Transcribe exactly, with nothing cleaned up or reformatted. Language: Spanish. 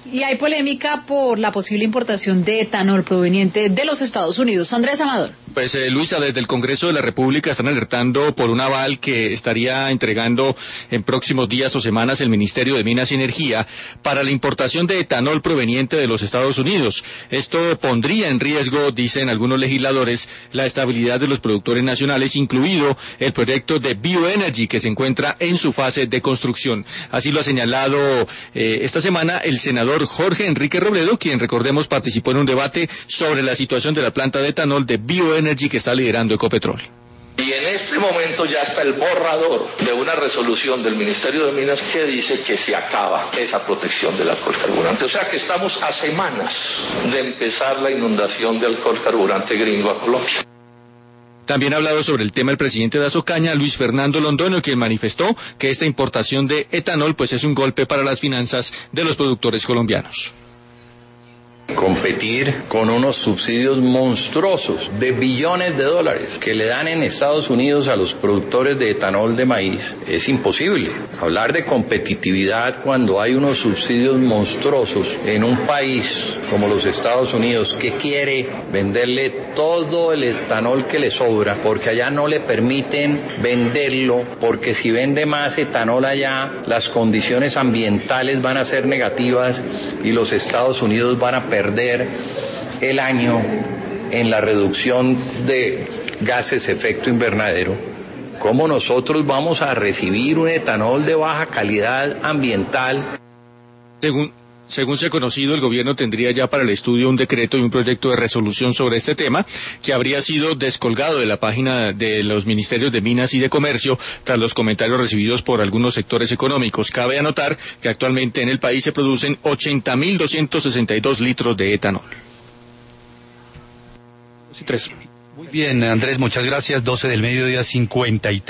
Y hay polémica por la posible importación de etanol proveniente de los Estados Unidos. Andrés Amador. Pues eh, Luisa, desde el Congreso de la República están alertando por un aval que estaría entregando en próximos días o semanas el Ministerio de Minas y Energía para la importación de etanol proveniente de los Estados Unidos. Esto pondría en riesgo, dicen algunos legisladores, la estabilidad de los productores nacionales, incluido el proyecto de Bioenergy que se encuentra en su fase de construcción. Así lo ha señalado eh, esta semana el senador Jorge Enrique Robledo, quien, recordemos, participó en un debate sobre la situación de la planta de etanol de Bioenergy que está liderando Ecopetrol. Y en este momento ya está el borrador de una resolución del Ministerio de Minas que dice que se acaba esa protección del alcohol carburante. O sea que estamos a semanas de empezar la inundación de alcohol carburante gringo a Colombia. También ha hablado sobre el tema el presidente de Azocaña, Luis Fernando Londoño, quien manifestó que esta importación de etanol pues es un golpe para las finanzas de los productores colombianos. Competir con unos subsidios monstruosos de billones de dólares que le dan en Estados Unidos a los productores de etanol de maíz es imposible. Hablar de competitividad cuando hay unos subsidios monstruosos en un país como los Estados Unidos que quiere venderle todo el etanol que le sobra porque allá no le permiten venderlo, porque si vende más etanol allá las condiciones ambientales van a ser negativas y los Estados Unidos van a perder perder el año en la reducción de gases efecto invernadero. ¿Cómo nosotros vamos a recibir un etanol de baja calidad ambiental? Según Según se ha conocido, el gobierno tendría ya para el estudio un decreto y un proyecto de resolución sobre este tema, que habría sido descolgado de la página de los ministerios de Minas y de Comercio tras los comentarios recibidos por algunos sectores económicos. Cabe anotar que actualmente en el país se producen ochenta mil doscientos sesenta y dos litros de etanol. Muy bien, Andrés, muchas gracias. doce del mediodía, cincuenta y tres.